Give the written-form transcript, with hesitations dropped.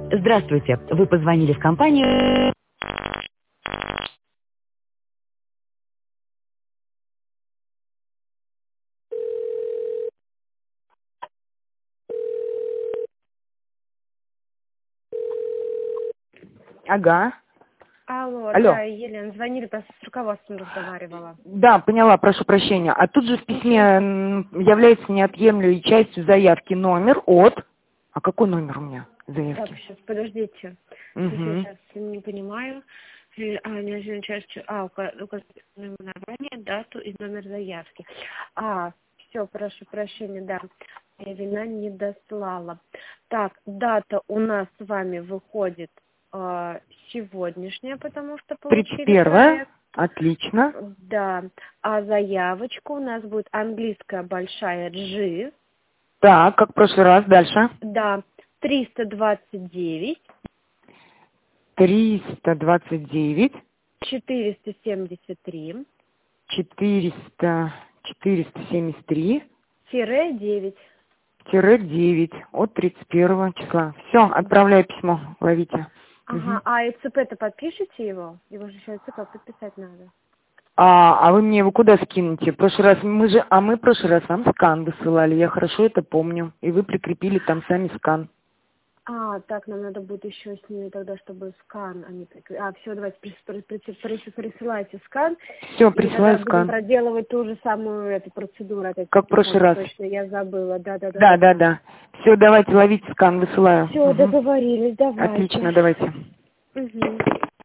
Здравствуйте, вы позвонили в компанию... Ага. Алло, Алло. да, Елена, звонили, просто с руководством разговаривала. Да, поняла, прошу прощения. А тут же в письме является неотъемлемой частью заявки номер от... А какой номер у меня Так, заявки? сейчас, подождите. Я сейчас не понимаю. Неожиданно частью... указать название, дату и номер заявки. Все, прошу прощения, да. Я вина не дослала. Так, дата у нас с вами выходит сегодняшняя, потому что получили 31-е. проект. Отлично. Да. А заявочка у нас будет английская большая G. Так, как в прошлый раз, дальше. Да. 329. 329. 473. 473. 9. 9 от 31 числа. Все, отправляю письмо, ловите. Ага, а ЭЦП-то подпишите его? Его же еще ЭЦП подписать надо. А вы мне его куда скинете? В прошлый раз мы в прошлый раз вам скан высылали, я хорошо это помню. И вы прикрепили там сами скан. Так, нам надо будет еще с ними тогда, чтобы скан, все, давайте присылайте скан. Все, И присылаю тогда скан. будем проделывать ту же самую эту процедуру. Опять Как в прошлый раз. Точно, я забыла, да. Да. Все, давайте ловите скан, высылаю. Все, договорились, давайте. Отлично, давайте. Угу.